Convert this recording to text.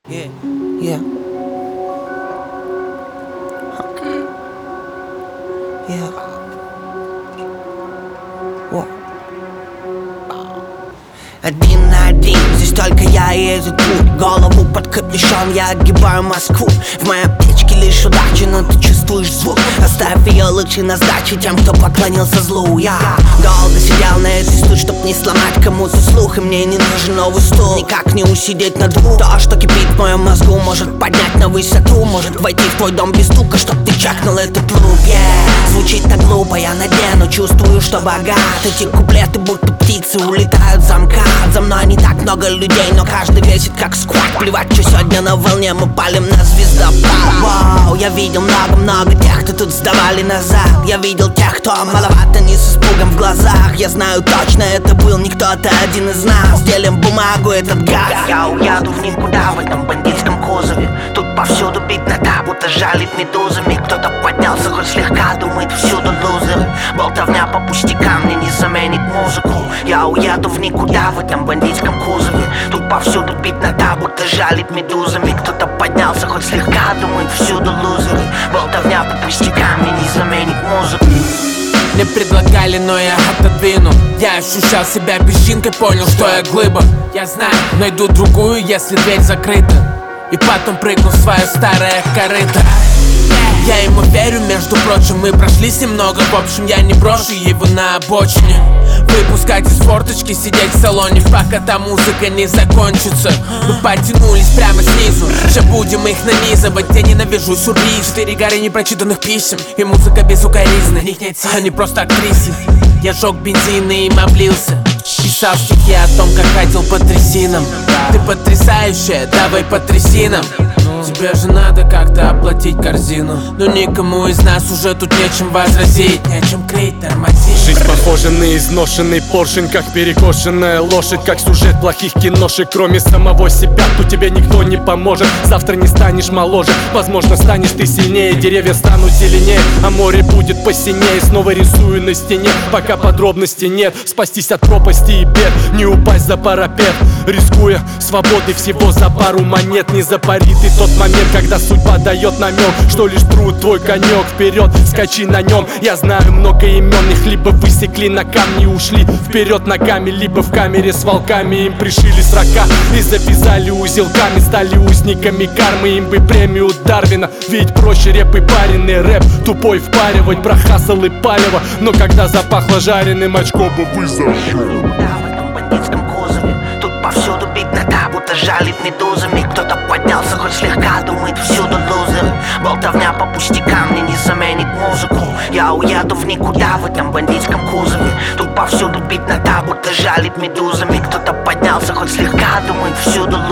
Yeah, yeah. Yeah. Wow. Один на один, здесь только я и этот путь. Голову под капюшон, я огибаю Москву. В моей аптечке лишь удача, но ты чувствуешь звук. Оставь ее лучше на сдаче тем, кто поклонился злу. Я долго сидел на этой стуле, чтоб не сломать кому-то слух. И мне не нужен новый стул, никак не усидеть на двух. То, что кипит в моем мозгу, может поднять на высоту. Может войти в твой дом без стука, чтоб ты чакнул этот лук. Звучит так глупо, я на дне, но чувствую, что богат. Эти куплеты будто птицы улетают в замкат. За мной не так много людей, но каждый весит как сквад. Плевать, что сегодня на волне, мы палим на звездопад. Вау, я видел много-много тех, кто тут сдавали назад. Я видел тех, кто маловато, не с испугом в глазах. Я знаю точно, это был не кто-то один из нас. Делим бумагу, этот газ. Я уеду в никуда в этом бандитском кузове. Тут повсюду беднота, будто жалит медузами. Кто-то поднялся хоть слегка, думает всюду лузеры. Болтовня по пустякам мне не заменит музыку. Я уеду в никуда в этом бандитском кузове. Тут повсюду беднота, будто жалит медузами. Кто-то поднялся хоть слегка, думает всюду лузеры. Болтовня по пустякам мне не заменит музыку. Мне предлагали, но я отодвинул. Я ощущал себя песчинкой, понял, что я глыба. Я знаю, найду другую, если дверь закрыта. И потом прыгну в свое старое корыто. Я ему верю, между прочим, мы прошлись немного. В общем, я не брошу его на обочине. Выпускать из форточки, сидеть в салоне, пока та музыка не закончится. Мы потянулись прямо снизу, же будем их нанизывать. Я ненавижу сюрприз, 4 горы непрочитанных писем. И музыка без укоризны, них нет сил, они просто актрисы. Я жег бензин и им облился. Писал стихи о том, как ходил по трясинам. Ты потрясающая, давай по трясинам. Тебе же надо как-то оплатить корзину. Но никому из нас уже тут нечем возразить, нечем крыть, тормозить. Жизнь похожа на изношенный поршень, как перекошенная лошадь, как сюжет плохих киношек. Кроме самого себя тут тебе никто не поможет. Завтра не станешь моложе, возможно станешь ты сильнее. Деревья станут зеленее, а море будет посинее. Снова рисую на стене, пока подробностей нет. Спастись от пропасти и бед, не упасть за парапет. Рискуя свободой всего за пару монет. Не запари ты тот момент, когда судьба дает намек, что лишь труд твой конек. Вперед, скачи на нем. Я знаю много имен, их либо высекли на камни и ушли вперед ногами, либо в камере с волками им пришили срока и завязали узелками. Стали узниками кармы, им бы премию Дарвина. Ведь проще реп и пареный рэп тупой впаривать про хасл и палево. Но когда запахло жареным, очко бы вызов. Повсюду беднота, будто жалит медузами. Кто-то поднялся хоть слегка, думает всюду лузеры. Болтовня по пустякам мне не заменит музыку. Я уеду в никуда в этом бандитском кузове. Тут повсюду беднота, будто жалит медузами. Кто-то поднялся хоть слегка, думает всюду